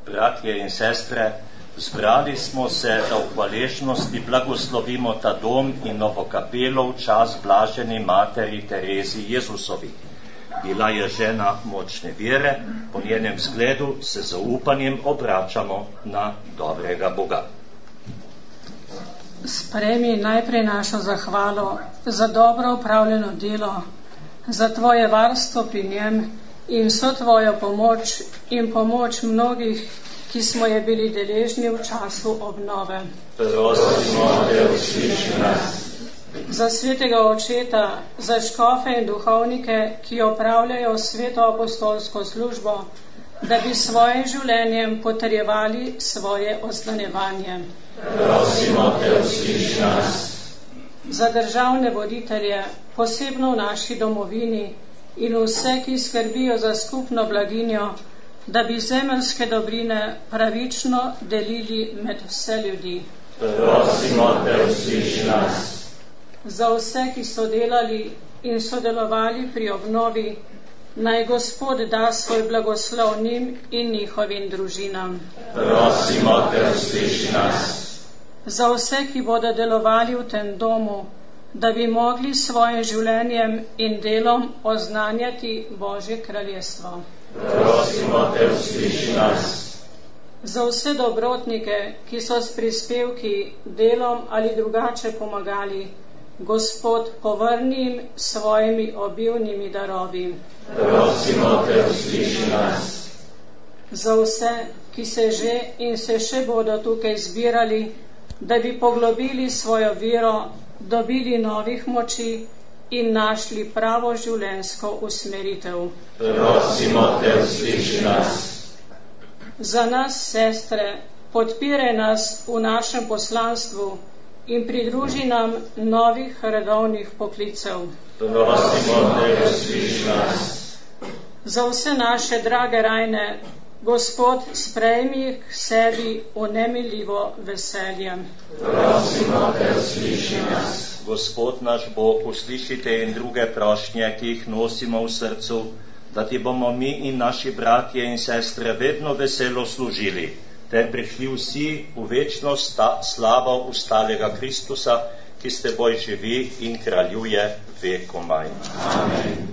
bratje in sestre, zbrali smo se, da v hvaležnosti blagoslovimo ta dom in novo kapelo v čas blaženi materi Terezi Jezusovi. Bila je žena močne vere, po njenem zgledu se z zaupanjem obračamo na dobrega Boga. Sprejmi najprej našo zahvalo za dobro upravljeno delo, za tvoje varstvo pri njem in vso tvojo pomoč in pomoč mnogih, ki smo je bili deležni v času obnove. Prosimo te, usliši nas. Za svetega očeta, za škofe in duhovnike, ki opravljajo sveto apostolsko službo, da bi svojim življenjem potrjevali svoje oznanjevanje. Prosimo te, usliši nas. Za državne voditelje, posebno v naši domovini, in vse, ki skrbijo za skupno blaginjo, da bi zemeljske dobrine pravično delili med vse ljudi. Prosimo te, usliši nas. Za vse, ki so delali in sodelovali pri obnovi, naj Gospod da svoj blagoslov njim in njihovim družinam. Prosimo te, usliši nas. Za vse, ki bodo delovali v tem domu, da bi mogli svojim življenjem in delom oznanjati Božje kraljestvo. Prosimo te, usliši nas. Za vse dobrotnike, ki so s prispevki, delom ali drugače pomagali, Gospod, povrni jim svojimi obilnimi darovi. Prosimo te, usliši nas. Za vse, ki se že in se še bodo tukaj zbirali, da bi poglobili svojo vero, dobili novih moči in našli pravo življenjsko usmeritev. Prosimo te, usliši nas. Za nas, sestre, podpiraj nas v našem poslanstvu in pridruži nam novih redovnih poklicev. Prosimo te, usliši nas. Za vse naše drage rajne, Gospod, sprejmi jih k sebi v nemiljivo veselje. Prosimo te, usliši nas. Gospod naš Bog, uslišite in druge prošnje, ki jih nosimo v srcu, da ti bomo mi in naši bratje in sestre vedno veselo služili, ter prišli vsi v večno slavo ustalega Kristusa, ki s teboj živi in kraljuje vekomaj. Amen.